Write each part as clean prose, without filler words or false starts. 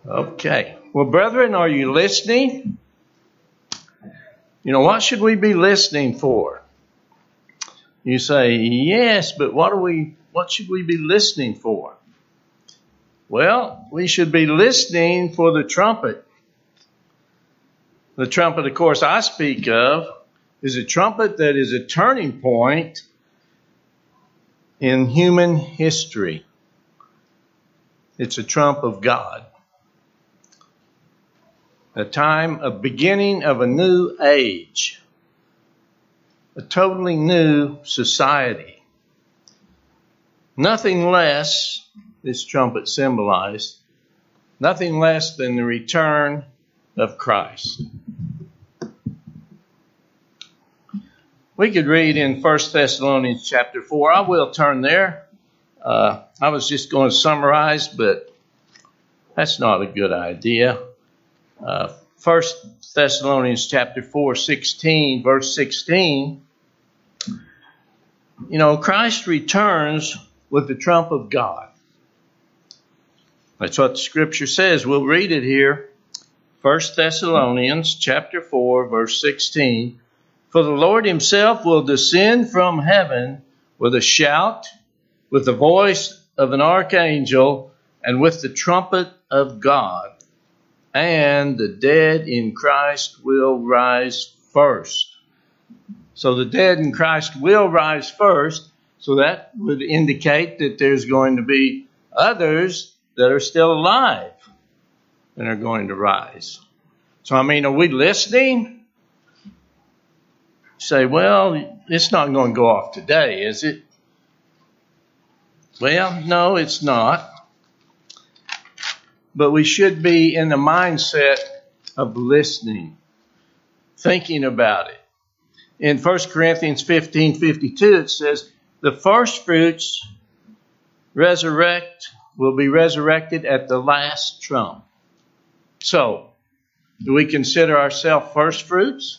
Okay. Well, brethren, are you listening? What should we be listening for? You say, yes, but what should we be listening for? Well, we should be listening for the trumpet. The trumpet, of course, I speak of is a trumpet that is a turning point in human history. It's a trump of God. A time of beginning of a new age. A totally new society. Nothing less, this trumpet symbolized, nothing less than the return of Christ. We could read in 1 Thessalonians chapter 4. I will turn there. I was just going to summarize, but that's not a good idea. 1 Thessalonians chapter 4, 16, verse 16. Christ returns with the trump of God. That's what the scripture says. We'll read it here. 1 Thessalonians chapter 4, verse 16. For the Lord himself will descend from heaven with a shout, with the voice of an archangel, and with the trumpet of God. And the dead in Christ will rise first. So the dead in Christ will rise first. So that would indicate that there's going to be others that are still alive and are going to rise. So, are we listening? Say, well, it's not going to go off today, is it? Well, no, it's not. But we should be in the mindset of listening, thinking about it. In 1 Corinthians 15:52, it says, the first fruits will be resurrected at the last trump. So, do we consider ourselves first fruits?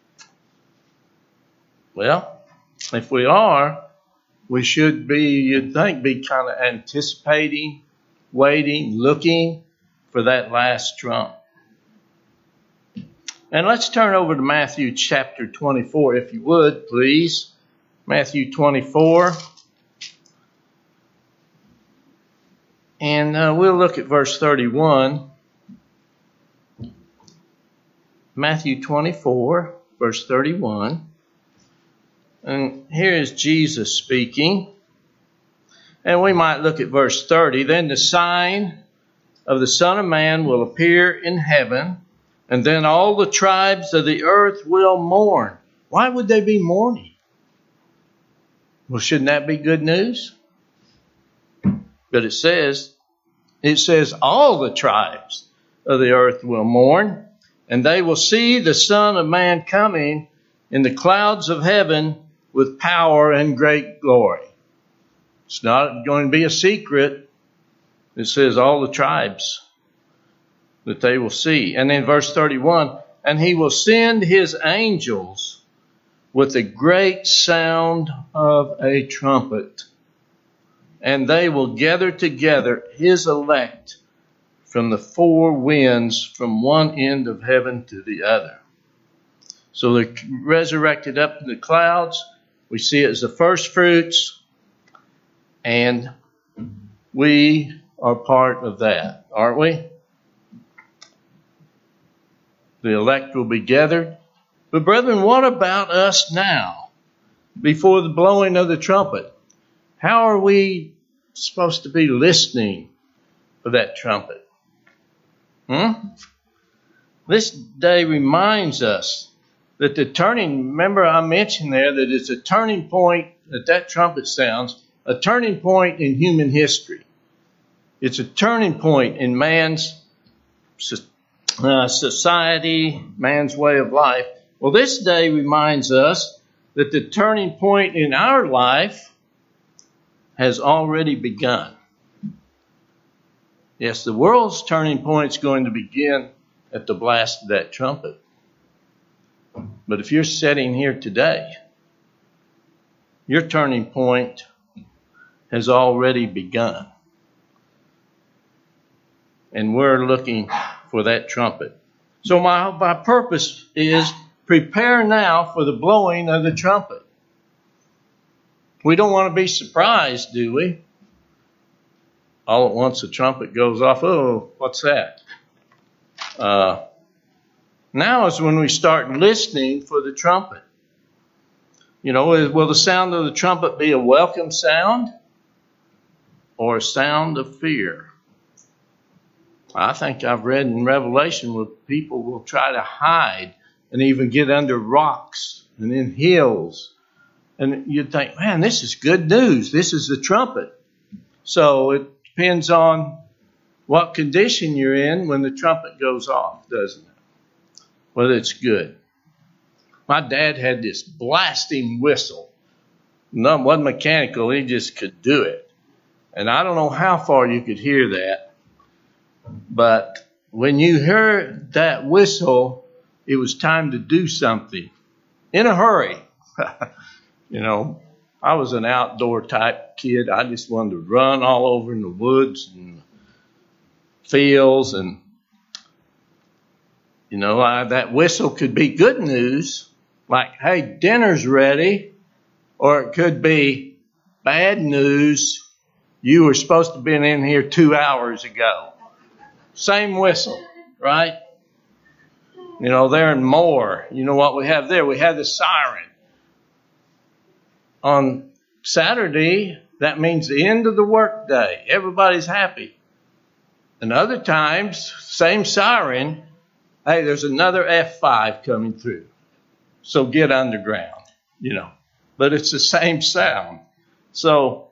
Well, if we are, we should be kind of anticipating, waiting, looking for that last trump. And let's turn over to Matthew chapter 24, if you would, please. Matthew 24. And we'll look at verse 31. Matthew 24, verse 31. And here is Jesus speaking. And we might look at verse 30. Then the sign of the Son of Man will appear in heaven, and then all the tribes of the earth will mourn. Why would they be mourning? Well, shouldn't that be good news? But it says all the tribes of the earth will mourn, and they will see the Son of Man coming in the clouds of heaven with power and great glory. It's not going to be a secret. It says all the tribes that they will see. And then verse 31, and he will send his angels with a great sound of a trumpet, and they will gather together his elect from the four winds, from one end of heaven to the other. So they're resurrected up in the clouds. We see it as the first fruits, and we are part of that, aren't we? The elect will be gathered. But brethren, what about us now, before the blowing of the trumpet? How are we supposed to be listening for that trumpet? This day reminds us that remember I mentioned there that it's a turning point, that trumpet sounds, a turning point in human history. It's a turning point in man's society, man's way of life. Well, this day reminds us that the turning point in our life has already begun. Yes, the world's turning point is going to begin at the blast of that trumpet. But if you're sitting here today, your turning point has already begun. And we're looking for that trumpet. So my purpose is prepare now for the blowing of the trumpet. We don't want to be surprised, do we? All at once the trumpet goes off. Oh, what's that? Now is when we start listening for the trumpet. You know, will the sound of the trumpet be a welcome sound or a sound of fear? I think I've read in Revelation where people will try to hide and even get under rocks and in hills. And you'd think, man, this is good news. This is the trumpet. So it depends on what condition you're in when the trumpet goes off, doesn't it? Whether it's good. My dad had this blasting whistle. No, it wasn't mechanical. He just could do it. And I don't know how far you could hear that. But when you heard that whistle, it was time to do something in a hurry. You know, I was an outdoor type kid. I just wanted to run all over in the woods and fields. And, you know, that whistle could be good news, like, hey, dinner's ready. Or it could be bad news. You were supposed to have been in here 2 hours ago. Same whistle, right? You know, there and more. You know what we have there? We have the siren. On Saturday, that means the end of the workday. Everybody's happy. And other times, same siren. Hey, there's another F5 coming through. So get underground, you know. But it's the same sound. So,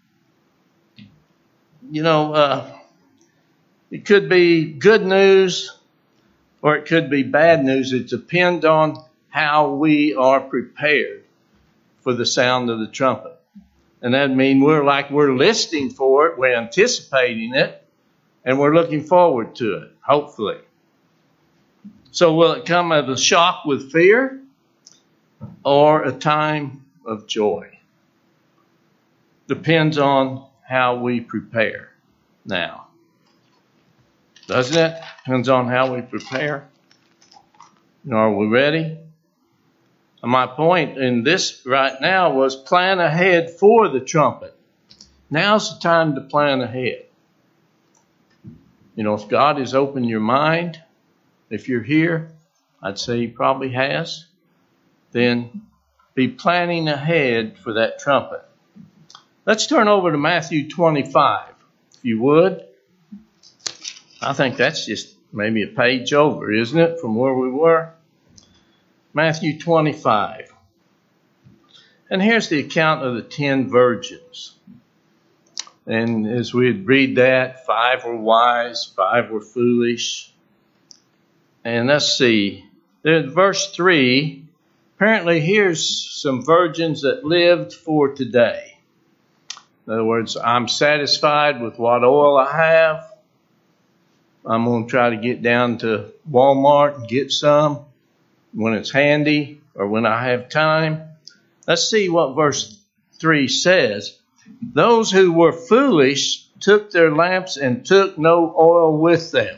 you know, it could be good news or it could be bad news. It depends on how we are prepared for the sound of the trumpet. And that means we're listening for it, we're anticipating it, and we're looking forward to it, hopefully. So will it come as a shock with fear or a time of joy? Depends on how we prepare now. Doesn't it? Depends on how we prepare. You know, are we ready? And my point in this right now was plan ahead for the trumpet. Now's the time to plan ahead. You know, if God has opened your mind, if you're here, I'd say He probably has, then be planning ahead for that trumpet. Let's turn over to Matthew 25, if you would. I think that's just maybe a page over, isn't it, from where we were? Matthew 25. And here's the account of the 10 virgins. And as we read that, 5 were wise, 5 were foolish. And let's see. There's verse 3. Apparently here's some virgins that lived for today. In other words, I'm satisfied with what oil I have. I'm going to try to get down to Walmart and get some when it's handy or when I have time. Let's see what verse 3 says. Those who were foolish took their lamps and took no oil with them.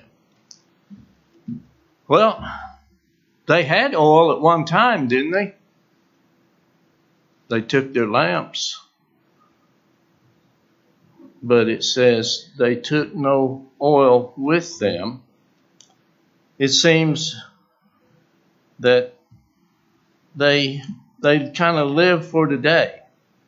Well, they had oil at one time, didn't they? They took their lamps. But it says they took no oil with them. It seems that they kind of live for today.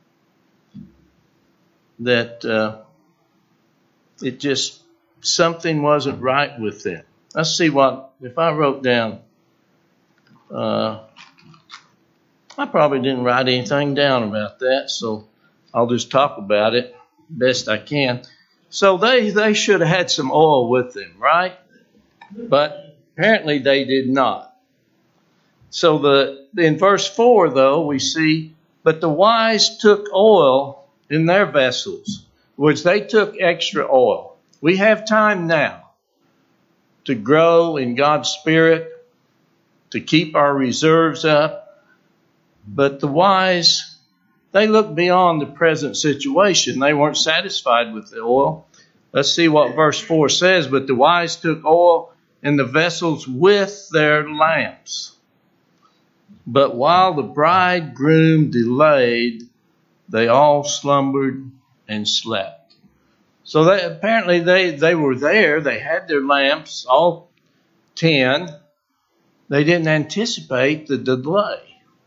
That it just, something wasn't right with them. Let's see what, if I wrote down, I probably didn't write anything down about that, so I'll just talk about it best I can. So they should have had some oil with them, right? But apparently they did not. So in verse 4, though, we see, but the wise took oil in their vessels, which they took extra oil. We have time now to grow in God's Spirit, to keep our reserves up. But the wise, they looked beyond the present situation. They weren't satisfied with the oil. Let's see what verse 4 says. But the wise took oil in the vessels with their lamps. But while the bridegroom delayed, they all slumbered and slept. So apparently they were there. They had their lamps, all 10. They didn't anticipate the delay.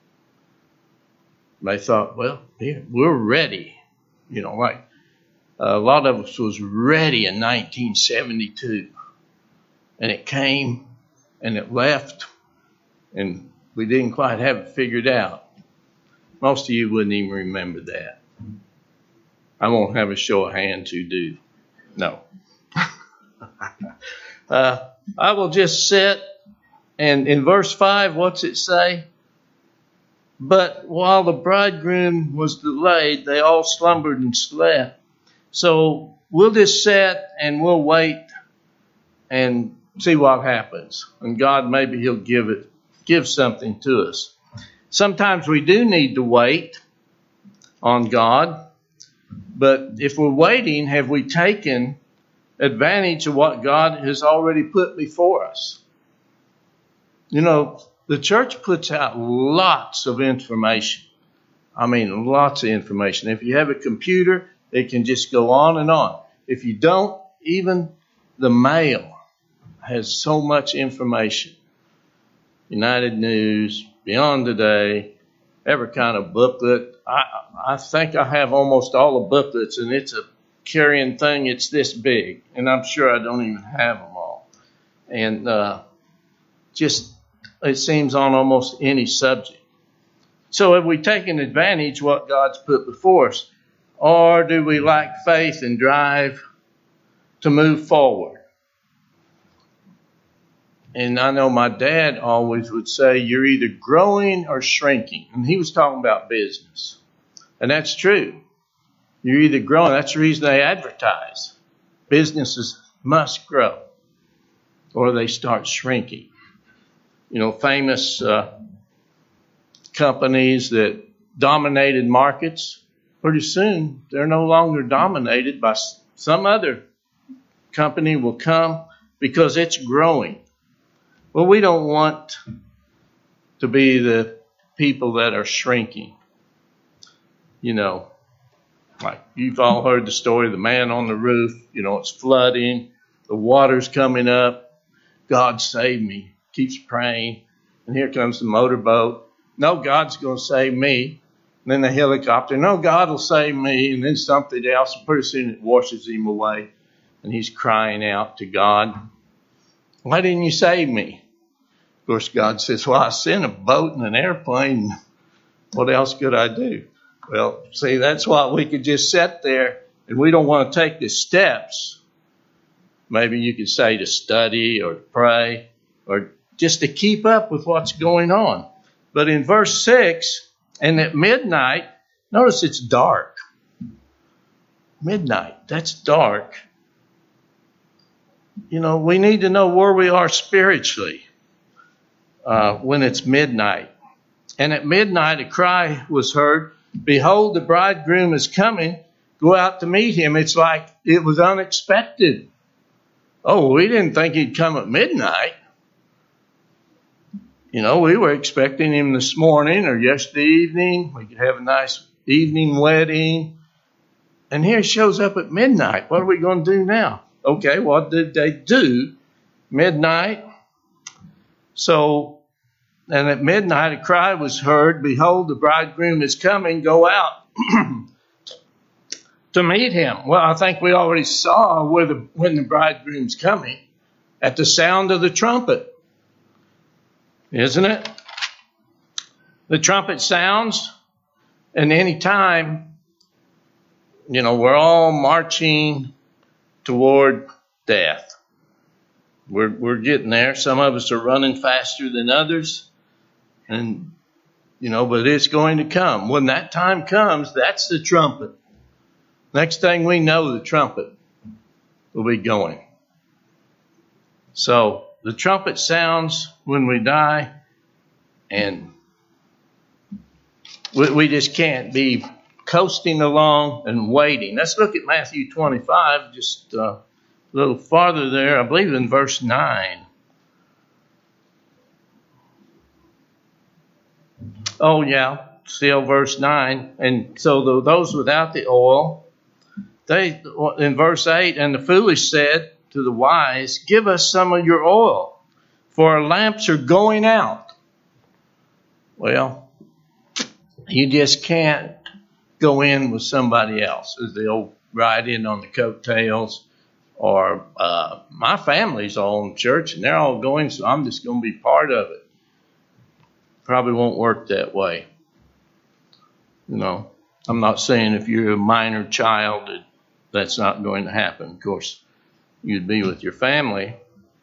They thought, well, here, we're ready. Like a lot of us was ready in 1972. And it came and it left, and we didn't quite have it figured out. Most of you wouldn't even remember that. I won't have a show of hands who do. No. I will just sit, and in verse 5, what's it say? But while the bridegroom was delayed, they all slumbered and slept. So we'll just sit and we'll wait and see what happens. And God, maybe he'll give something to us. Sometimes we do need to wait on God. But if we're waiting, have we taken advantage of what God has already put before us? The church puts out lots of information. I mean, lots of information. If you have a computer, it can just go on and on. If you don't, even the mail has so much information. United News, Beyond Today, every kind of booklet. I think I have almost all the booklets, and it's a carrying thing. It's this big, and I'm sure I don't even have them all. And it seems on almost any subject. So have we taken advantage of what God's put before us, or do we lack faith and drive to move forward? And I know my dad always would say, you're either growing or shrinking. And he was talking about business. And that's true. You're either growing. That's the reason they advertise. Businesses must grow, or they start shrinking. Famous companies that dominated markets, pretty soon they're no longer dominated by some other company will come because it's growing. Well, we don't want to be the people that are shrinking. Like you've all heard the story of the man on the roof. It's flooding. The water's coming up. God save me. Keeps praying. And here comes the motorboat. No, God's going to save me. And then the helicopter. No, God will save me. And then something else. And pretty soon it washes him away. And he's crying out to God. Why didn't you save me? Of course, God says, well, I sent a boat and an airplane. What else could I do? Well, see, that's why we could just sit there and we don't want to take the steps. Maybe you could say to study or to pray or just to keep up with what's going on. But in verse 6, and at midnight, notice it's dark. Midnight, that's dark. We need to know where we are spiritually when it's midnight. And at midnight, a cry was heard, behold, the bridegroom is coming. Go out to meet him. It's like it was unexpected. Oh, we didn't think he'd come at midnight. We were expecting him this morning or yesterday evening. We could have a nice evening wedding. And here he shows up at midnight. What are we going to do now? Okay, what did they do? Midnight. So, and at midnight a cry was heard, behold, the bridegroom is coming, go out to meet him. Well, I think we already saw when the bridegroom's coming, at the sound of the trumpet. Isn't it? The trumpet sounds, and any time, we're all marching toward death. We're getting there. Some of us are running faster than others. And, but it's going to come. When that time comes, that's the trumpet. Next thing we know, the trumpet will be going. So the trumpet sounds when we die, and we just can't be coasting along and waiting. Let's look at Matthew 25, just a little farther there, I believe in verse 9. Oh, yeah, still verse 9. And so those without the oil, they, in verse 8, and the foolish said to the wise, give us some of your oil, for our lamps are going out. Well, you just can't go in with somebody else, as they'll ride in on the coattails. Or my family's all in church and they're all going, so I'm just going to be part of it. Probably won't work that way. You know, I'm not saying if you're a minor child that's not going to happen. Of course, you'd be with your family.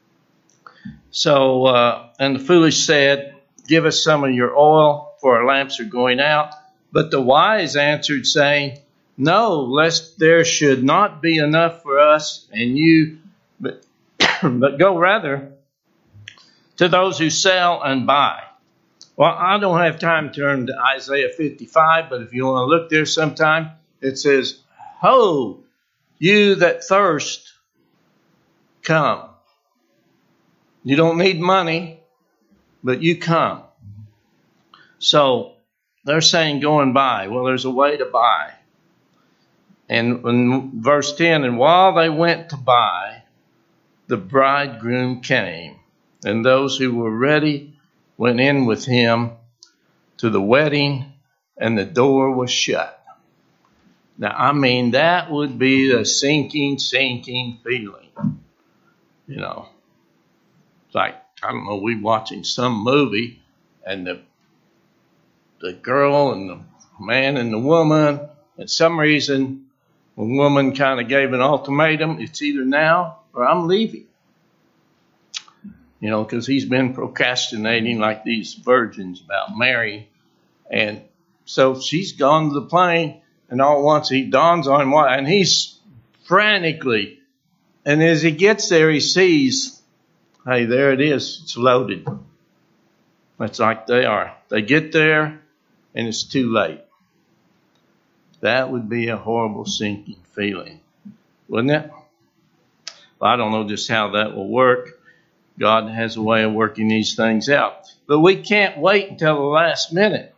So, and the foolish said, give us some of your oil, for our lamps are going out. But the wise answered, saying, no, lest there should not be enough for us and you, but go rather to those who sell and buy. Well, I don't have time to turn to Isaiah 55, but if you want to look there sometime, it says, ho, you that thirst, come. You don't need money, but you come. So they're saying go and buy. Well, there's a way to buy. And in verse 10, and while they went to buy, the bridegroom came, and those who were ready went in with him to the wedding, and the door was shut. Now, I mean, that would be the sinking feeling. You know, it's like, I don't know, we're watching some movie, and the girl and the man and the woman, at some reason, the woman kind of gave an ultimatum, it's either now or I'm leaving. You know, because he's been procrastinating like these virgins about marrying. And so she's gone to the plane, and all at once he dawns on him, and he's frantically. And as he gets there, he sees, hey, there it is. It's loaded. That's like they are. They get there, and it's too late. That would be a horrible sinking feeling, wouldn't it? Well, I don't know just how that will work. God has a way of working these things out. But we can't wait until the last minute.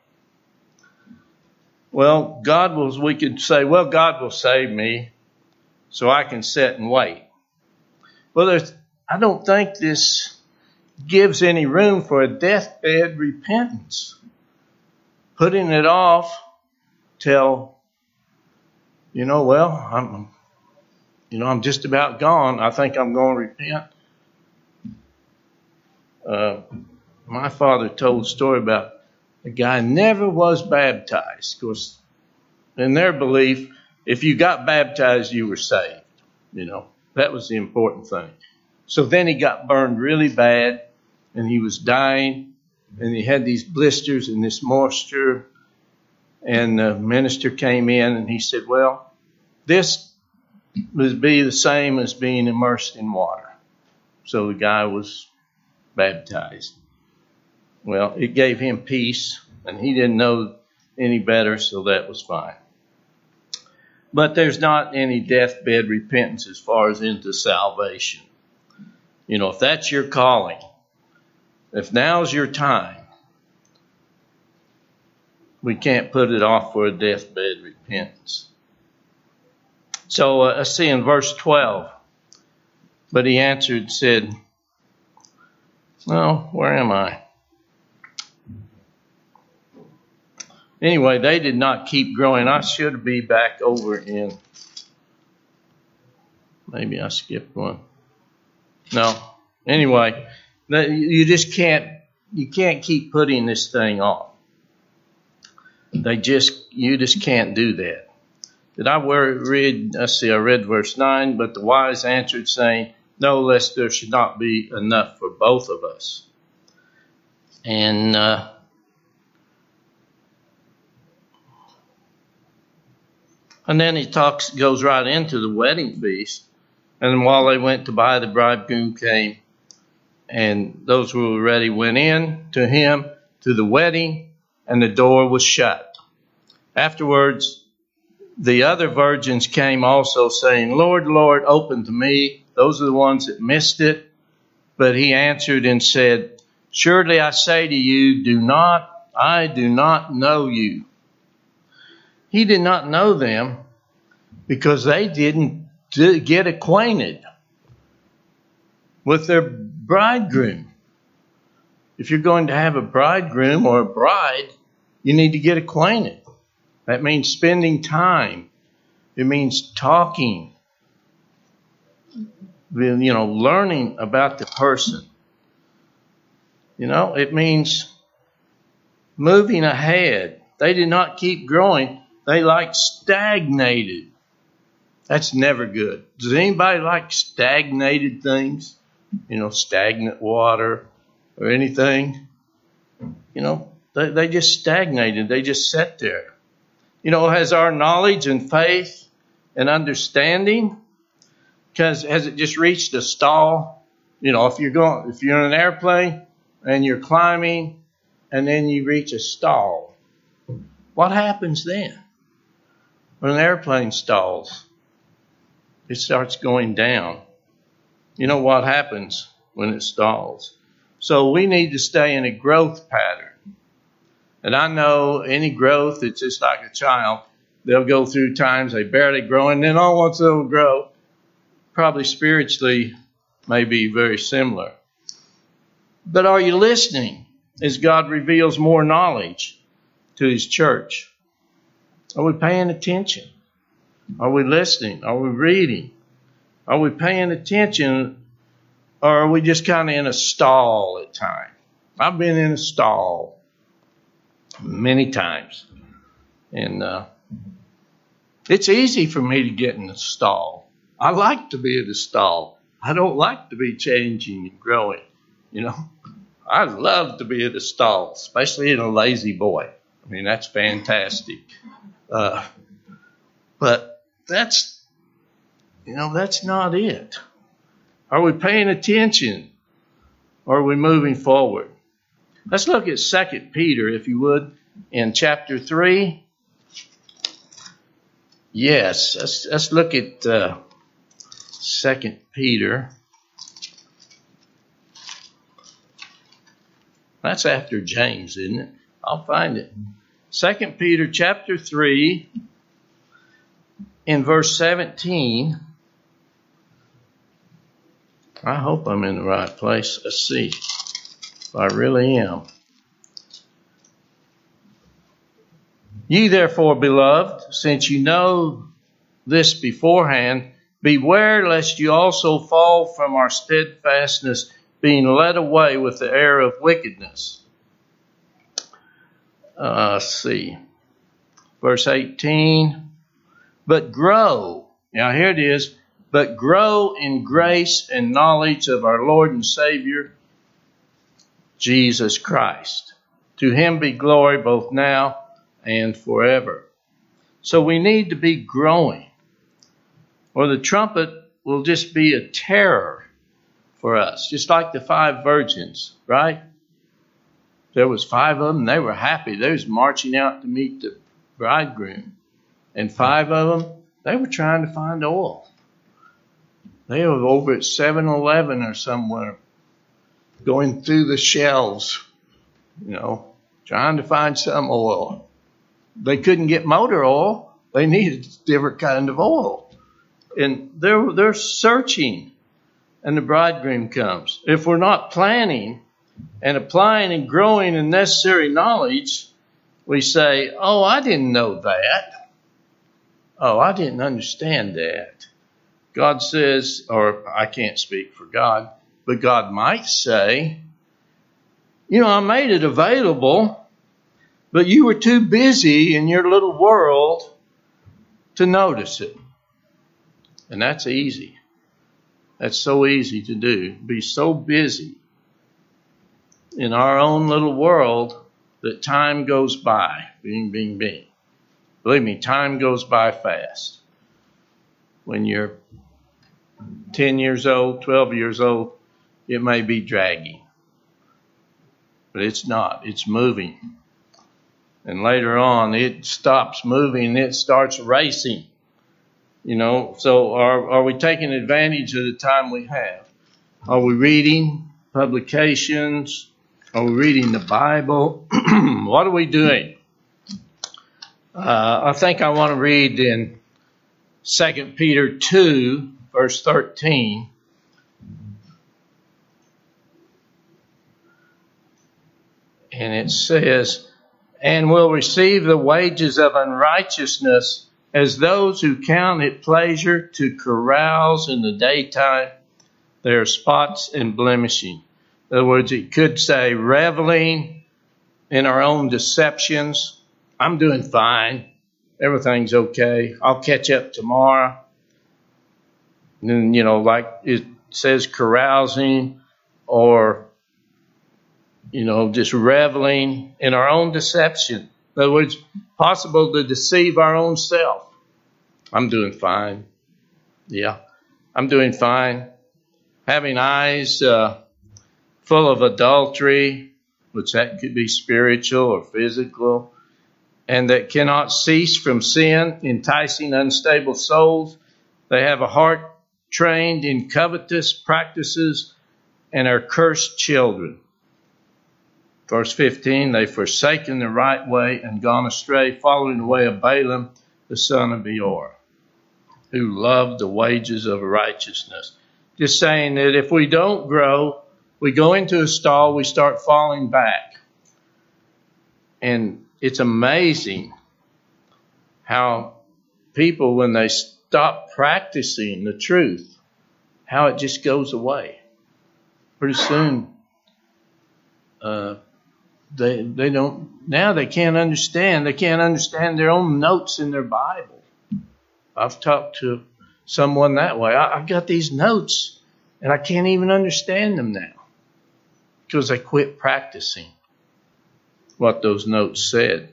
Well, we could say, well, God will save me so I can sit and wait. Well, I don't think this gives any room for a deathbed repentance. Putting it off till, I'm just about gone. I think I'm going to repent. My father told a story about a guy never was baptized. Of course, in their belief, if you got baptized, you were saved. That was the important thing. So then he got burned really bad, and he was dying, and he had these blisters and this moisture. And the minister came in, and he said, well, this would be the same as being immersed in water. So the guy was baptized. Well, it gave him peace, and he didn't know any better, so that was fine. But there's not any deathbed repentance as far as into salvation. If that's your calling, if now's your time, we can't put it off for a deathbed repentance. So let's see in verse 12. But he answered and said, no, where am I? Anyway, they did not keep growing. I should be back over in, maybe I skipped one. No. Anyway, you can't keep putting this thing off. You just can't do that. Did I read, I read verse 9, but the wise answered, saying, no, lest there should not be enough for both of us. And then he goes right into the wedding feast. And while they went to buy, the bridegroom came, and those who were ready went in to him to the wedding, and the door was shut. Afterwards, The other virgins came also saying, Lord, Lord, open to me. Those are the ones that missed it. But he answered and said, surely I say to you, I do not know you. He did not know them because they didn't get acquainted with their bridegroom. If you're going to have a bridegroom or a bride, you need to get acquainted. That means spending time. It means talking. Learning about the person. It means moving ahead. They did not keep growing. They stagnated. That's never good. Does anybody like stagnated things? Stagnant water or anything? They just stagnated. They just sat there. Has our knowledge and faith and understanding, has it just reached a stall? If you're in an airplane and you're climbing and then you reach a stall, what happens then? When an airplane stalls, it starts going down. You know what happens when it stalls? So we need to stay in a growth pattern. And I know any growth, it's just like a child. They'll go through times they barely grow, and then all once they'll grow, probably spiritually may be very similar. But are you listening as God reveals more knowledge to his church? Are we paying attention? Are we listening? Are we reading? Are we paying attention, or are we just kind of in a stall at times? I've been in a stall many times. And it's easy for me to get in a stall. I like to be in a stall. I don't like to be changing and growing. I love to be in a stall, especially in a lazy boy. That's fantastic. But that's not it. Are we paying attention? Or are we moving forward? Let's look at 2 Peter, if you would, in chapter 3. Yes, let's look at 2 Peter. That's after James, isn't it? I'll find it. 2 Peter chapter 3, in verse 17. I hope I'm in the right place. Let's see if I really am. Ye therefore, beloved, since you know this beforehand, beware lest you also fall from our steadfastness, being led away with the error of wickedness. Let's see. Verse 18. But grow. Now here it is. But grow in grace and knowledge of our Lord and Savior, Jesus Christ. To him be glory both now and forever. So we need to be growing, or the trumpet will just be a terror for us, just like the 5 virgins, right? There was 5 of them. They were happy. They was marching out to meet the bridegroom. And 5 of them, they were trying to find oil. They were over at 7-Eleven or somewhere, going through the shelves, trying to find some oil. They couldn't get motor oil. They needed a different kind of oil. And they're searching, and the bridegroom comes. If we're not planning and applying and growing in necessary knowledge, we say, oh, I didn't know that. Oh, I didn't understand that. God says, or I can't speak for God, but God might say, I made it available, but you were too busy in your little world to notice it. And that's easy. That's so easy to do. Be so busy in our own little world that time goes by. Bing, bing, bing. Believe me, time goes by fast. When you're 10 years old, 12 years old, it may be dragging. But it's not. It's moving. And later on, it stops moving, it starts racing. So are we taking advantage of the time we have? Are we reading publications? Are we reading the Bible? What are we doing? I think I want to read in 2 Peter 2, verse 13. And it says, and will receive the wages of unrighteousness as those who count it pleasure to carouse in the daytime, their spots and blemishing. In other words, it could say reveling in our own deceptions. I'm doing fine. Everything's okay. I'll catch up tomorrow. And then, like it says carousing or, just reveling in our own deception. In other words, possible to deceive our own self. I'm doing fine. Yeah, I'm doing fine. Having eyes full of adultery, which that could be spiritual or physical, and that cannot cease from sin, enticing unstable souls. They have a heart trained in covetous practices and are cursed children. Verse 15, they've forsaken the right way and gone astray, following the way of Balaam, the son of Beor, who loved the wages of righteousness. Just saying that if we don't grow, we go into a stall, we start falling back. And it's amazing how people, when they stop practicing the truth, how it just goes away. Pretty soon, they don't, now they can't understand. They can't understand their own notes in their Bible. I've talked to someone that way. I've got these notes and I can't even understand them now because I quit practicing what those notes said.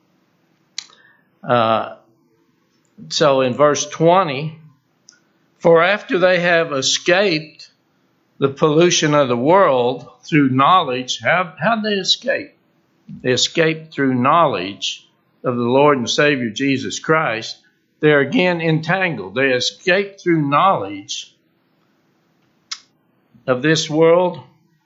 So in verse 20, for after they have escaped the pollution of the world through knowledge, how'd they escape? They escaped through knowledge of the Lord and Savior Jesus Christ. They're again entangled. They escaped through knowledge of this world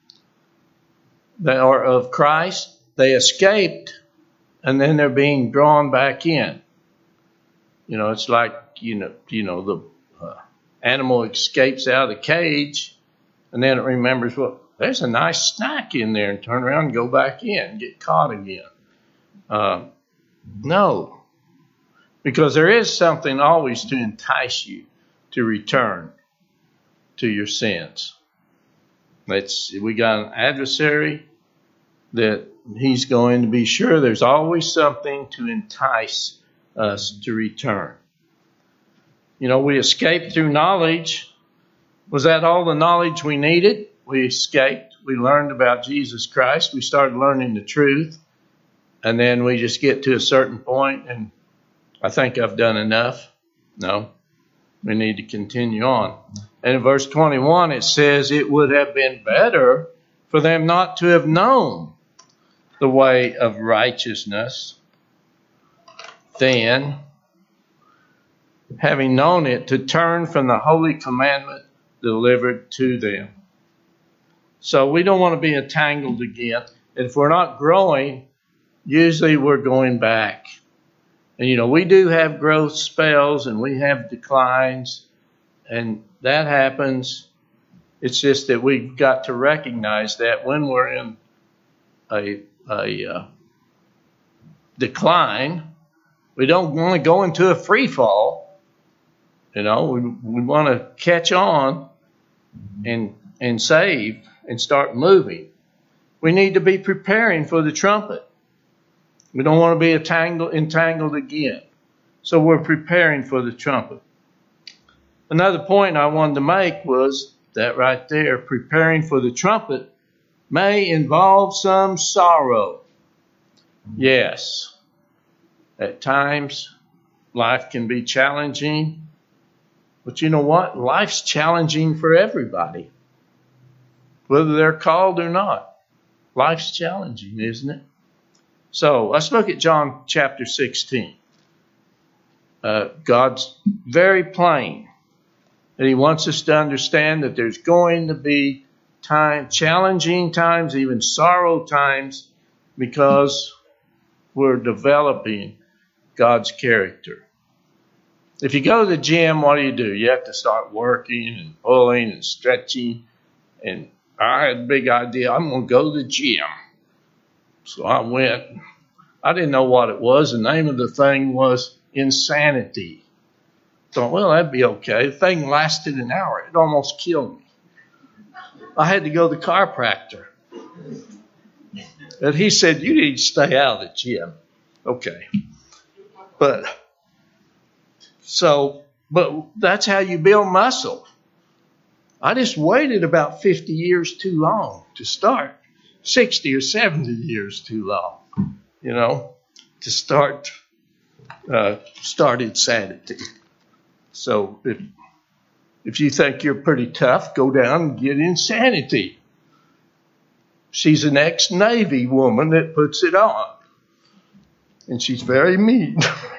or of Christ. They escaped, and then they're being drawn back in. It's like, the animal escapes out of the cage, and then it remembers, well, there's a nice snack in there, and turn around and go back in and get caught again. No, because there is something always to entice you to return to your sins. We got an adversary that he's going to be sure there's always something to entice us to return. We escaped through knowledge. Was that all the knowledge we needed? We escaped. We learned about Jesus Christ. We started learning the truth. And then we just get to a certain point and I think I've done enough. No, we need to continue on. And in verse 21, it says it would have been better for them not to have known the way of righteousness than, having known it, to turn from the holy commandment delivered to them. So we don't want to be entangled again. And if we're not growing, usually we're going back. And we do have growth spells and we have declines, and that happens. It's just that we've got to recognize that when we're in a decline, we don't want to go into a free fall. We want to catch on and save and start moving. We need to be preparing for the trumpet. We don't want to be entangled again. So we're preparing for the trumpet. Another point I wanted to make was that right there, preparing for the trumpet may involve some sorrow. Yes, at times life can be challenging. But you know what? Life's challenging for everybody, whether they're called or not. Life's challenging, isn't it? So let's look at John chapter 16. God's very plain that he wants us to understand that there's going to be challenging times, even sorrow times, because we're developing God's character. If you go to the gym, what do? You have to start working and pulling and stretching. And I had a big idea, I'm going to go to the gym. So I went. I didn't know what it was. The name of the thing was Insanity. Thought, well, that'd be okay. The thing lasted an hour. It almost killed me. I had to go to the chiropractor. And he said, you need to stay out of the gym. Okay. But that's how you build muscle. I just waited about 50 years too long to start. 60 or 70 years too long, to start insanity. So if you think you're pretty tough, go down and get Insanity. She's an ex-Navy woman that puts it on. And she's very mean.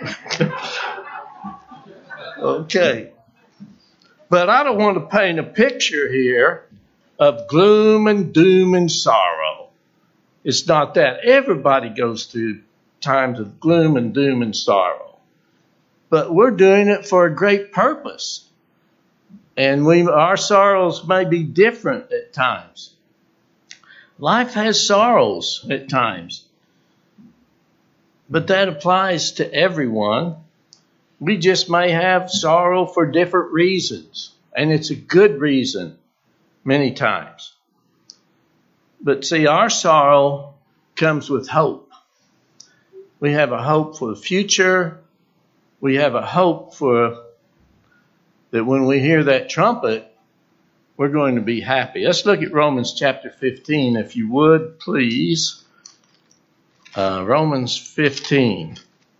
Okay. But I don't want to paint a picture here of gloom and doom and sorrow. It's not that. Everybody goes through times of gloom and doom and sorrow. But we're doing it for a great purpose. And our sorrows may be different at times. Life has sorrows at times. But that applies to everyone. We just may have sorrow for different reasons. And it's a good reason many times. But see, our sorrow comes with hope. We have a hope for the future. We have a hope for that when we hear that trumpet, we're going to be happy. Let's look at Romans chapter 15, if you would, please. Romans 15.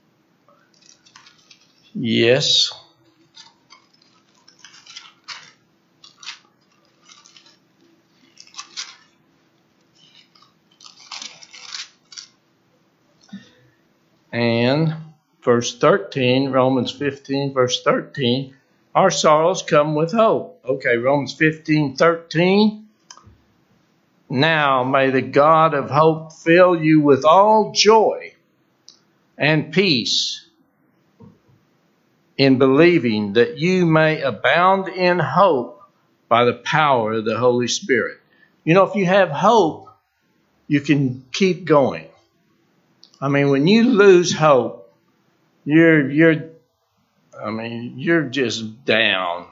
Yes. And verse 13, Romans 15, verse 13, our sorrows come with hope. Okay, Romans 15, 13. Now may the God of hope fill you with all joy and peace in believing, that you may abound in hope by the power of the Holy Spirit. If you have hope, you can keep going. I mean, when you lose hope, you're just down,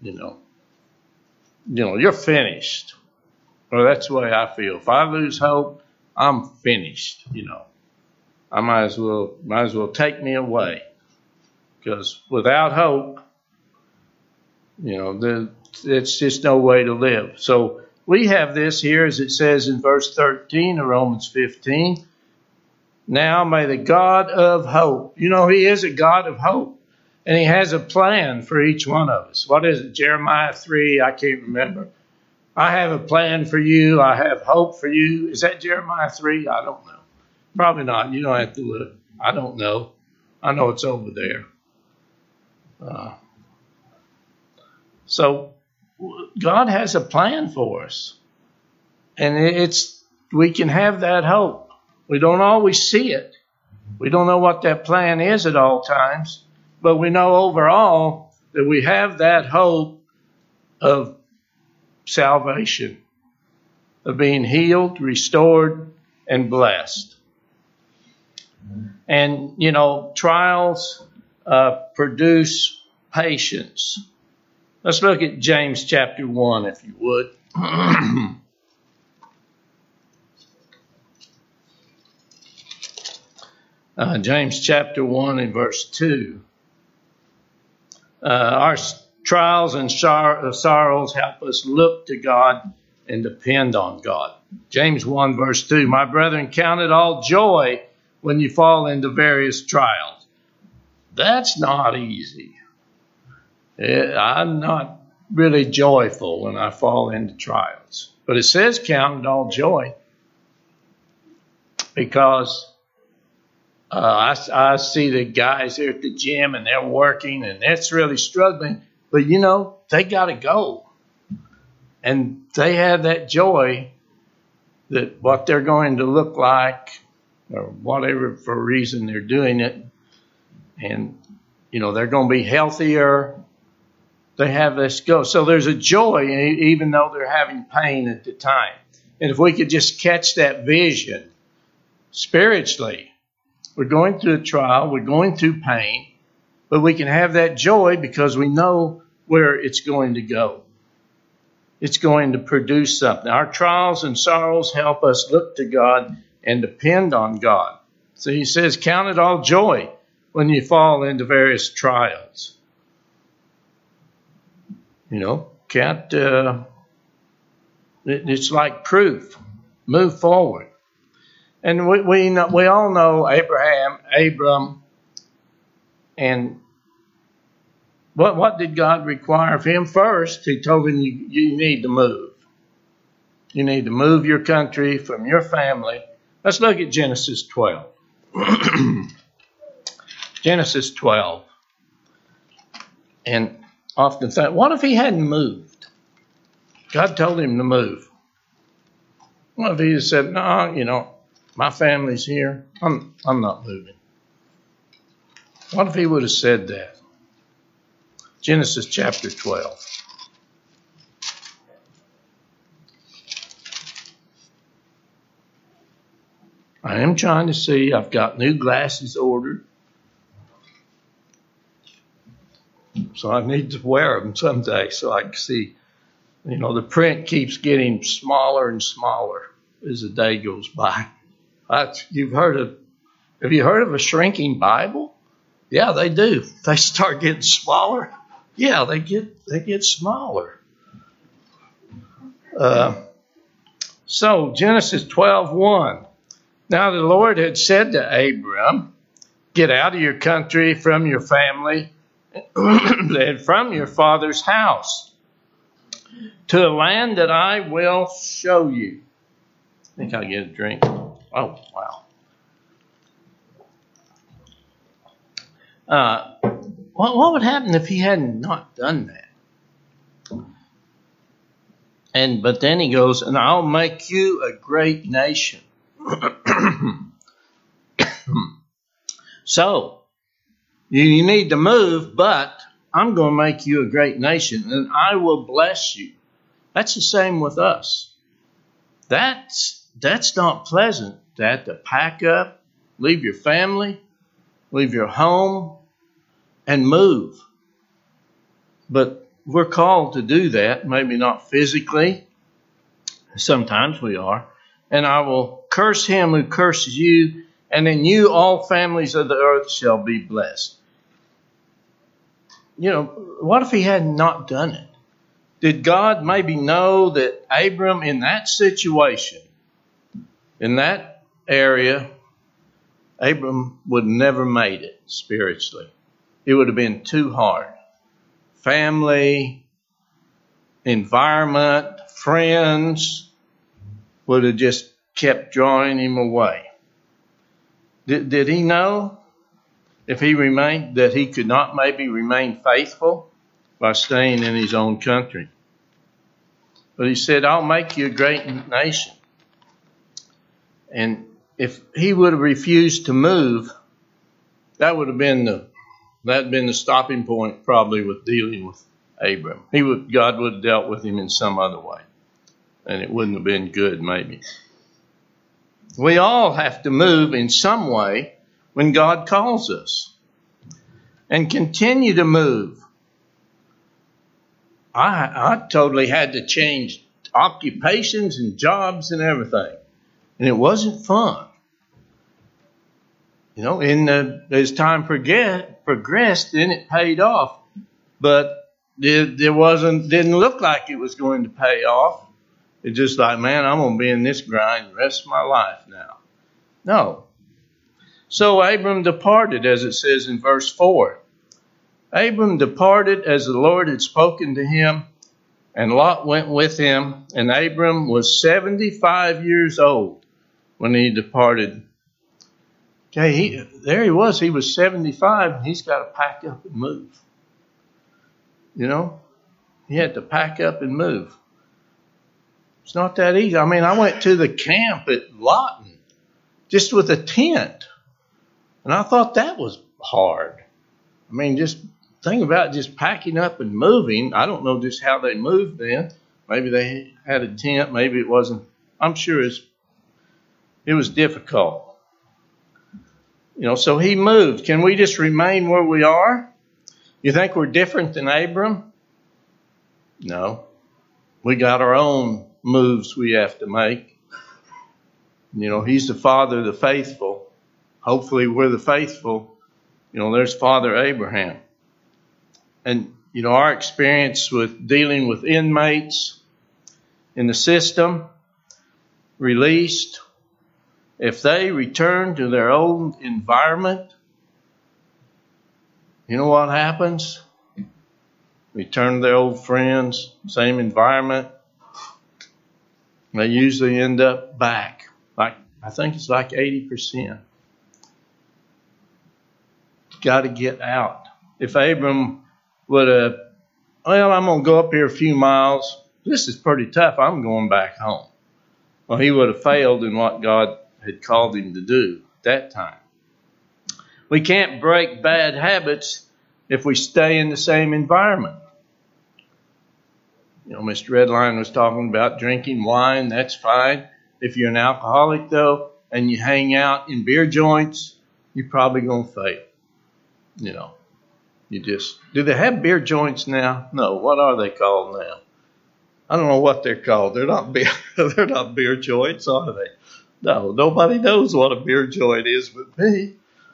you're finished. Well, that's the way I feel. If I lose hope, I'm finished, I might as well take me away. Because without hope, it's just no way to live. So we have this here, as it says in verse 13 of Romans 15. Now may the God of hope, he is a God of hope. And he has a plan for each one of us. What is it? Jeremiah 3, I can't remember. I have a plan for you. I have hope for you. Is that Jeremiah 3? I don't know. Probably not. You don't have to look. I don't know. I know it's over there. So God has a plan for us. And we can have that hope. We don't always see it. We don't know what that plan is at all times. But we know overall that we have that hope of salvation, of being healed, restored, and blessed. And, trials produce patience. Let's look at James chapter 1, if you would. James chapter 1 and verse 2. Our trials and sorrows help us look to God and depend on God. James 1 verse 2. My brethren, count it all joy when you fall into various trials. That's not easy. I'm not really joyful when I fall into trials. But it says count it all joy, because I see the guys here at the gym and they're working and that's really struggling. But, they got to go. And they have that joy that what they're going to look like or whatever for reason they're doing it. And, they're going to be healthier. They have this go. So there's a joy even though they're having pain at the time. And if we could just catch that vision spiritually, we're going through a trial, we're going through pain, but we can have that joy because we know where it's going to go. It's going to produce something. Our trials and sorrows help us look to God and depend on God. So he says, count it all joy when you fall into various trials. It's like proof. Move forward. And we all know Abram, and what did God require of him? First, he told him you need to move. You need to move your country from your family. Let's look at Genesis 12. Genesis 12. And often think, what if he hadn't moved? God told him to move. What if he had said, no, my family's here. I'm not moving. What if he would have said that? Genesis chapter 12. I am trying to see. I've got new glasses ordered. So I need to wear them someday so I can see. The print keeps getting smaller and smaller as the day goes by. Have you heard of a shrinking Bible? Yeah, they do. They start getting smaller. Yeah, they get smaller. So Genesis 12:1. Now the Lord had said to Abram, get out of your country, from your family, and from your father's house, to a land that I will show you. I think I'll get a drink. Oh, wow. What would happen if he hadn't not done that? But then he goes, and I'll make you a great nation. So, you need to move, but I'm going to make you a great nation, and I will bless you. That's the same with us. That's not pleasant. To have to pack up, leave your family, leave your home, and move. But we're called to do that, maybe not physically. Sometimes we are. And I will curse him who curses you, and in you all families of the earth shall be blessed. What if he had not done it? Did God maybe know that Abram in that situation, in that area, Abram would never made it spiritually. It would have been too hard. Family, environment, friends would have just kept drawing him away. Did he know if he remained that he could not maybe remain faithful by staying in his own country? But he said, I'll make you a great nation. And if he would have refused to move, that would have been the stopping point probably with dealing with Abram. God would have dealt with him in some other way. And it wouldn't have been good maybe. We all have to move in some way when God calls us. And continue to move. I totally had to change occupations and jobs and everything. And it wasn't fun. As time progressed, then it paid off. But didn't look like it was going to pay off. It's just like, man, I'm going to be in this grind the rest of my life now. No. So Abram departed, as it says in verse 4. Abram departed as the Lord had spoken to him, and Lot went with him. And Abram was 75 years old when he departed Okay, there he was. He was 75, and he's got to pack up and move. You know, he had to pack up and move. It's not that easy. I mean, I went to the camp at Lawton just with a tent, and I thought that was hard. I mean, just think about just packing up and moving. I don't know just how they moved then. Maybe they had a tent. Maybe it wasn't. I'm sure it was difficult. You know, so he moved. Can we just remain where we are? You think we're different than Abram? No. We got our own moves we have to make. You know, he's the father of the faithful. Hopefully we're the faithful. You know, there's Father Abraham. And, you know, our experience with dealing with inmates in the system, released, if they return to their old environment, you know what happens? Return to their old friends, same environment. They usually end up back. I think it's like 80%. Got to get out. If Abram would have, well, I'm going to go up here a few miles. This is pretty tough. I'm going back home. Well, he would have failed in what God had called him to do at that time. We can't break bad habits if we stay in the same environment. You know, Mr. Redline was talking about drinking wine. That's fine. If you're an alcoholic, though, and you hang out in beer joints, you're probably going to fail. You know, do they have beer joints now? No. What are they called now? I don't know what they're called. They're not beer joints, are they? No, nobody knows what a beer joint is but me.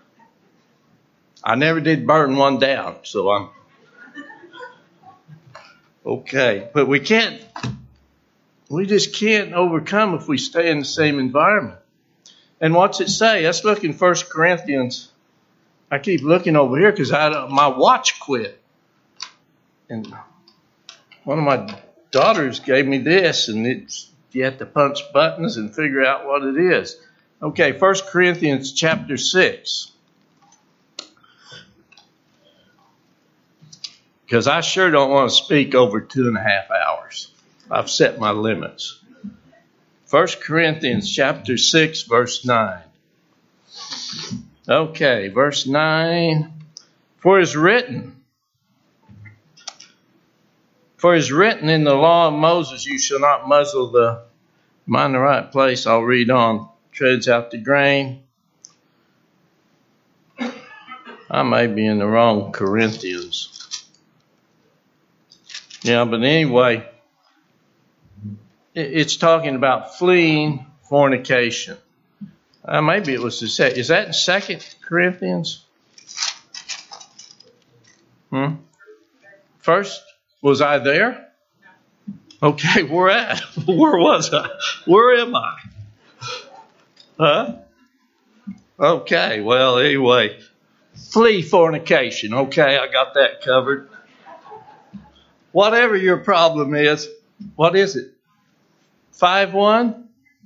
I never did burn one down, so I'm okay. But we just can't overcome if we stay in the same environment. And what's it say? Let's look in 1 Corinthians. I keep looking over here because my watch quit. And one of my daughters gave me this, and you have to punch buttons and figure out what it is. Okay, 1 Corinthians chapter 6. Because I sure don't want to speak over 2.5 hours. I've set my limits. 1 Corinthians chapter 6, verse 9. Okay, verse 9. For it is written in the law of Moses, you shall not muzzle the, am I in the right place? I'll read on. Treads out the grain. I may be in the wrong Corinthians. Yeah, but anyway, it's talking about fleeing fornication. Maybe it was the second. Is that in 2 Corinthians? First, was I there? Okay, where at? Where was I? Where am I? Huh? Okay, well, anyway. Flee fornication. Okay, I got that covered. Whatever your problem is, what is it? 5:1?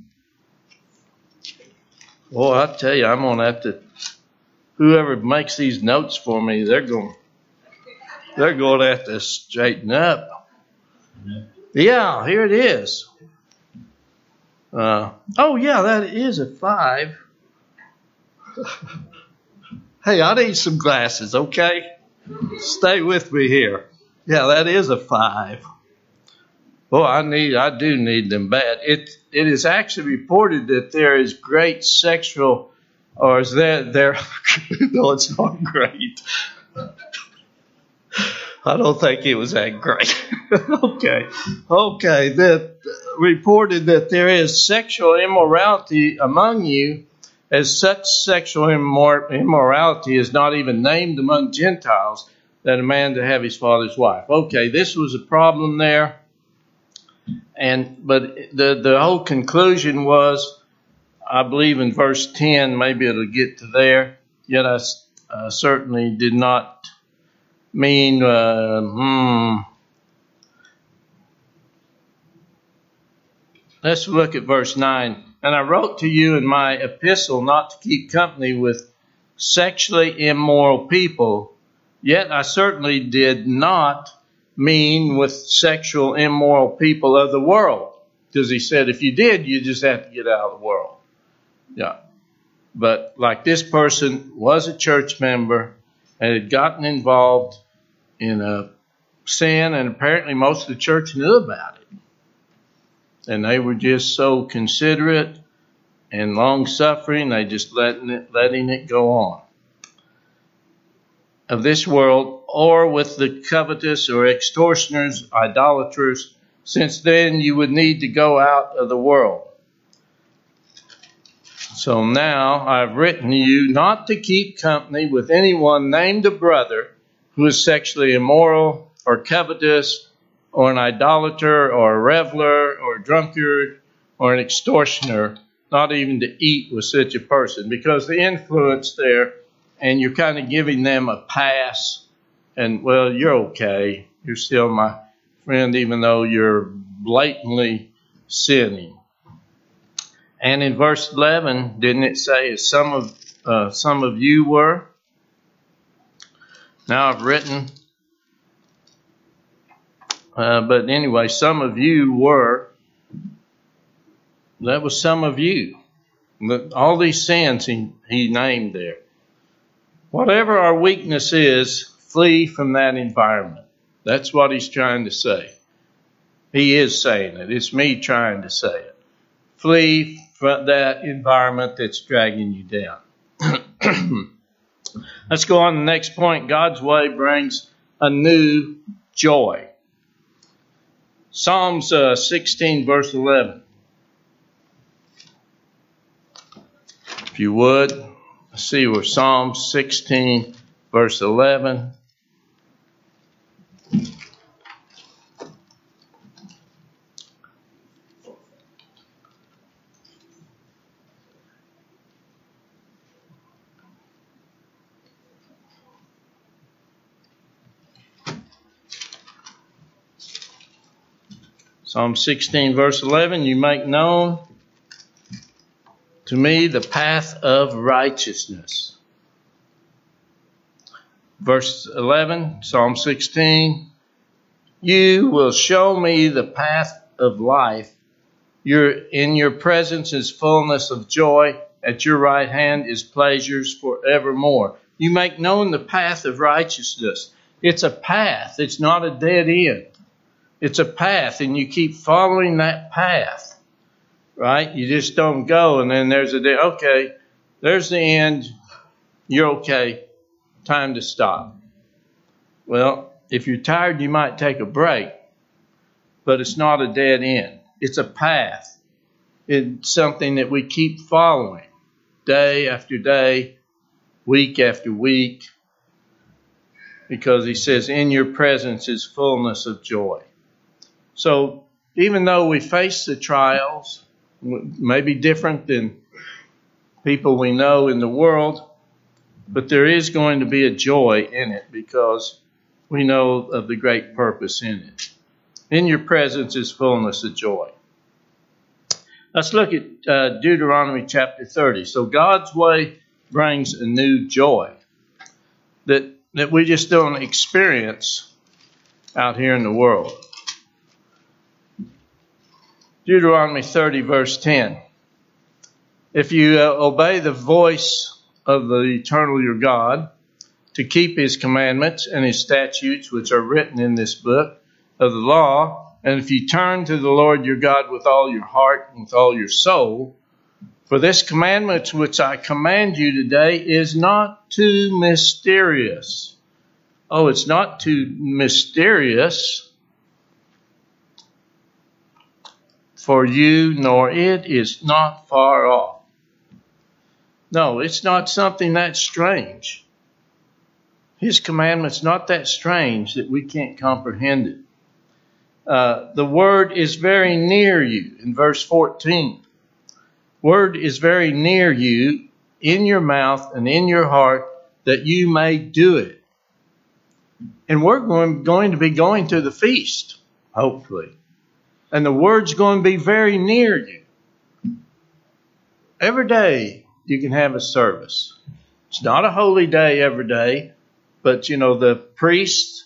Boy, I tell you, I'm going to have to, whoever makes these notes for me, they're going to have to straighten up. Yeah, here it is. Oh, yeah, that is a 5. Hey, I need some glasses, okay? Stay with me here. Yeah, that is a 5. Boy, I do need them bad. It is actually reported that there is great sexual, or is there no, it's not great. I don't think it was that great. Okay. That reported that there is sexual immorality among you, as such sexual immorality is not even named among Gentiles, that a man to have his father's wife. Okay, this was a problem there. But the whole conclusion was, I believe in verse 10, maybe it'll get to there, yet I certainly did not mean, Let's look at verse 9. And I wrote to you in my epistle not to keep company with sexually immoral people, yet I certainly did not mean with sexual immoral people of the world. Because he said if you did, you just have to get out of the world. Yeah. But like this person was a church member and had gotten involved in a sin, and apparently most of the church knew about it. And they were just so considerate and long-suffering, they just letting it go on. Of this world, or with the covetous or extortioners, idolaters, since then you would need to go out of the world. So now I've written to you not to keep company with anyone named a brother who is sexually immoral or covetous or an idolater or a reveler or a drunkard or an extortioner, not even to eat with such a person, because the influence there, and you're kind of giving them a pass, and well, you're okay. You're still my friend, even though you're blatantly sinning. And in verse 11, didn't it say, as some of you were? Now I've written, but anyway, some of you were. That was some of you. All these sins he named there. Whatever our weakness is, flee from that environment. That's what he's trying to say. He is saying it. It's me trying to say it. Flee from that environment that's dragging you down. Let's go on to the next point. God's way brings a new joy. Psalms 16, verse 11. If you would, see where Psalms 16, verse 11. Psalm 16, verse 11, you make known to me the path of righteousness. Verse 11, Psalm 16, you will show me the path of life. In your presence is fullness of joy. At your right hand is pleasures forevermore. You make known the path of righteousness. It's a path. It's not a dead end. It's a path, and you keep following that path, right? You just don't go, and then there's okay, there's the end. You're okay. Time to stop. Well, if you're tired, you might take a break, but it's not a dead end. It's a path. It's something that we keep following day after day, week after week, because he says, in your presence is fullness of joy. So even though we face the trials, maybe different than people we know in the world, but there is going to be a joy in it because we know of the great purpose in it. In your presence is fullness of joy. Let's look at Deuteronomy chapter 30. So God's way brings a new joy that we just don't experience out here in the world. Deuteronomy 30, verse 10. If you obey the voice of the eternal your God, to keep his commandments and his statutes, which are written in this book of the law, and if you turn to the Lord your God with all your heart and with all your soul, for this commandment which I command you today is not too mysterious. Oh, it's not too mysterious for you, nor it is not far off. No, it's not something that strange. His commandment's not that strange that we can't comprehend it. The word is very near you in verse 14. Word is very near you in your mouth and in your heart that you may do it. And we're going to be going to the feast, hopefully. And the Word's going to be very near you. Every day you can have a service. It's not a holy day every day, but the priests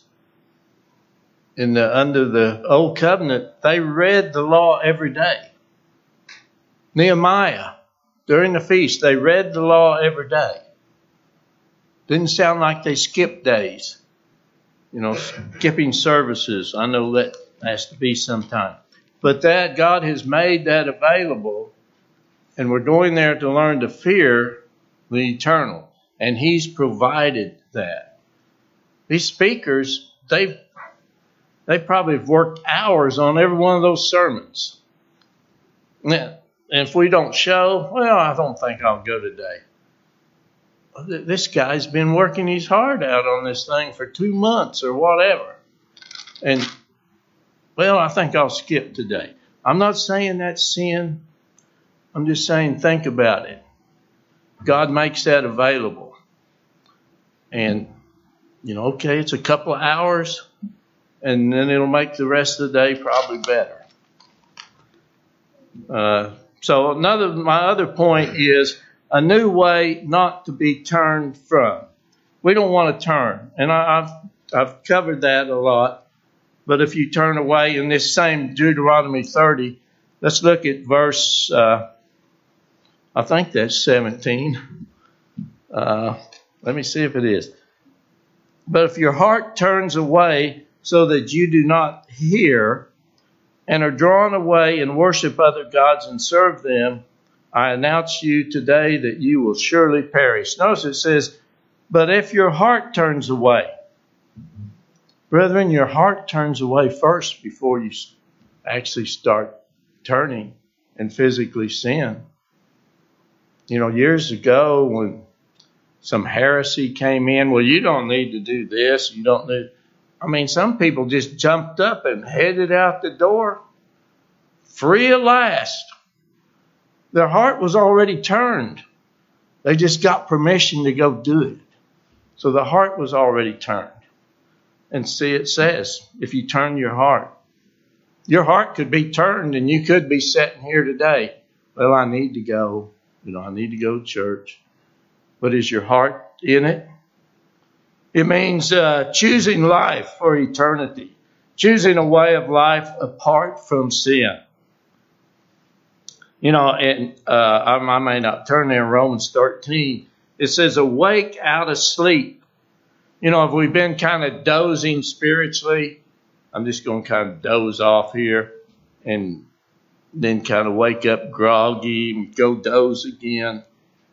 under the Old Covenant, they read the law every day. Nehemiah, during the feast, they read the law every day. Didn't sound like they skipped days. Skipping services. I know that has to be sometime. But that God has made that available, and we're going there to learn to fear the eternal. And He's provided that. These speakers, they probably have worked hours on every one of those sermons. And if we don't show, well, I don't think I'll go today. This guy's been working his heart out on this thing for 2 months or whatever. And, well, I think I'll skip today. I'm not saying that's sin. I'm just saying think about it. God makes that available. And, okay, it's a couple of hours, and then it'll make the rest of the day probably better. So my other point is a new way not to be turned from. We don't want to turn, and I've covered that a lot. But if you turn away in this same Deuteronomy 30, let's look at verse, I think that's 17. Let me see if it is. But if your heart turns away so that you do not hear and are drawn away and worship other gods and serve them, I announce to you today that you will surely perish. Notice it says, but if your heart turns away. Brethren, your heart turns away first before you actually start turning and physically sin. Years ago when some heresy came in, well, you don't need to do this. You don't need. Some people just jumped up and headed out the door free at last. Their heart was already turned. They just got permission to go do it. So the heart was already turned. And see, it says, if you turn your heart could be turned and you could be sitting here today. Well, I need to go. I need to go to church. But is your heart in it? It means choosing life for eternity. Choosing a way of life apart from sin. And I may not turn there in Romans 13. It says, awake out of sleep. If we've been kind of dozing spiritually, I'm just going to kind of doze off here and then kind of wake up groggy and go doze again.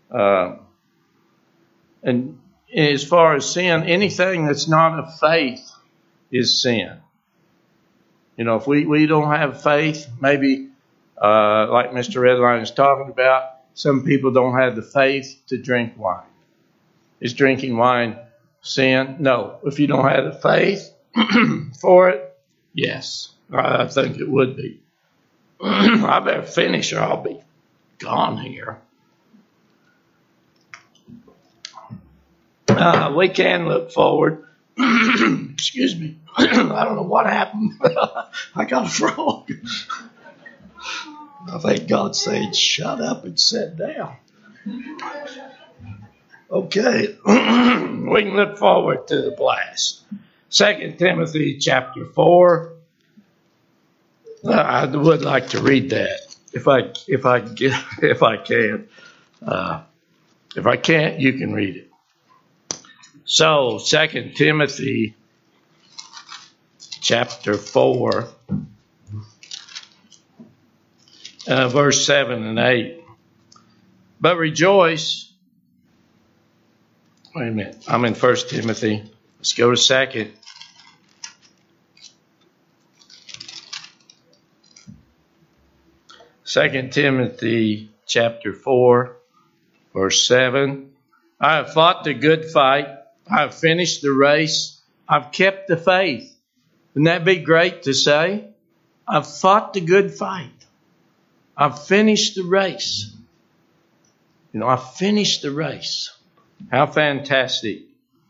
And as far as sin, anything that's not of faith is sin. If we don't have faith, maybe like Mr. Redline is talking about, some people don't have the faith to drink wine. Is drinking wine sin? No. If you don't have the faith for it, yes, I think it would be. I better finish or I'll be gone here. We can look forward. Excuse me. I don't know what happened. I got a frog. I think God said, shut up and sit down. Okay. We can look forward to the blast. 2 Timothy chapter 4. I would like to read that if I can. If I can't, you can read it. So, 2 Timothy chapter 4, verse 7 and 8. But rejoice. Wait a minute. I'm in 1 Timothy. Let's go to 2. Second Timothy chapter 4, verse 7. I have fought the good fight. I have finished the race. I've kept the faith. Wouldn't that be great to say? I've fought the good fight. I've finished the race. I've finished the race. How fantastic.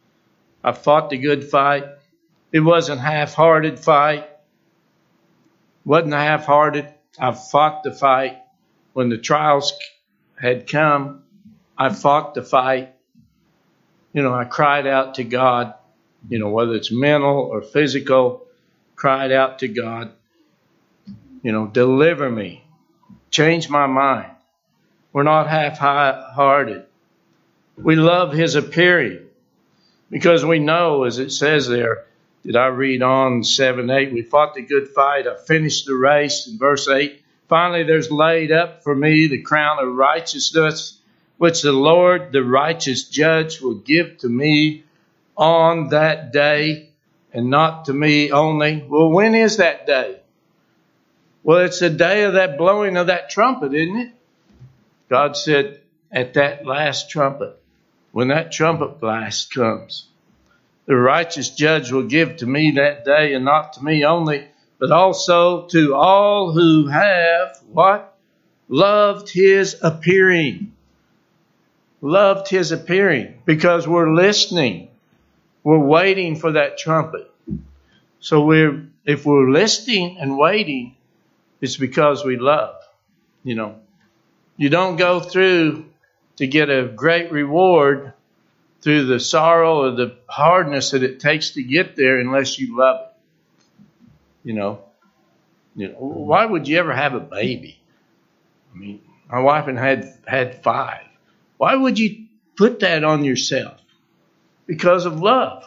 I fought the good fight. It wasn't a half-hearted fight. Wasn't half-hearted. I fought the fight. When the trials had come, I fought the fight. I cried out to God, whether it's mental or physical, cried out to God, deliver me, change my mind. We're not half-hearted. We love his appearing because we know, as it says there, did I read on 7:8, we fought the good fight, I finished the race. In verse 8, finally there's laid up for me the crown of righteousness, which the Lord, the righteous judge, will give to me on that day, and not to me only. Well, when is that day? Well, it's the day of that blowing of that trumpet, isn't it? God said, at that last trumpet, when that trumpet blast comes, the righteous judge will give to me that day, and not to me only, but also to all who have, what? Loved his appearing. Loved his appearing, because we're listening. We're waiting for that trumpet. So if we're listening and waiting, it's because we love. You don't go through to get a great reward through the sorrow or the hardness that it takes to get there unless you love it. Why would you ever have a baby? My wife had 5. Why would you put that on yourself? Because of love.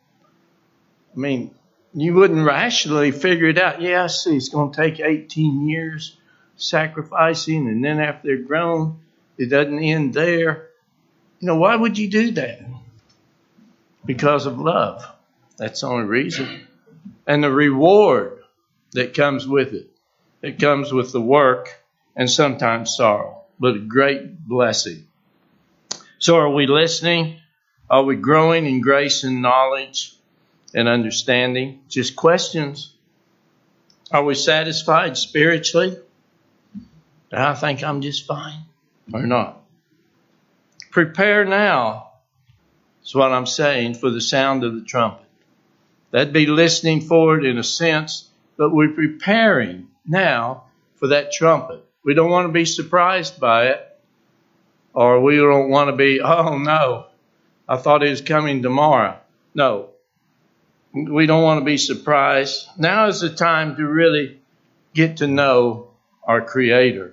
You wouldn't rationally figure it out. Yeah, I see, it's going to take 18 years sacrificing, and then after they're grown, it doesn't end there. Why would you do that? Because of love. That's the only reason. And the reward that comes with it. It comes with the work and sometimes sorrow, but a great blessing. So are we listening? Are we growing in grace and knowledge and understanding? Just questions. Are we satisfied spiritually? I think I'm just fine, or not. Prepare now, is what I'm saying, for the sound of the trumpet. That'd be listening for it in a sense, but we're preparing now for that trumpet. We don't want to be surprised by it, or we don't want to be, oh no, I thought it was coming tomorrow. No, we don't want to be surprised. Now is the time to really get to know our Creator.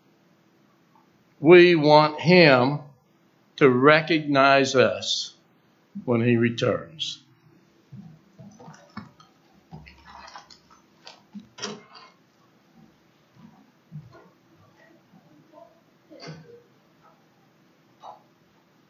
We want him to recognize us when he returns.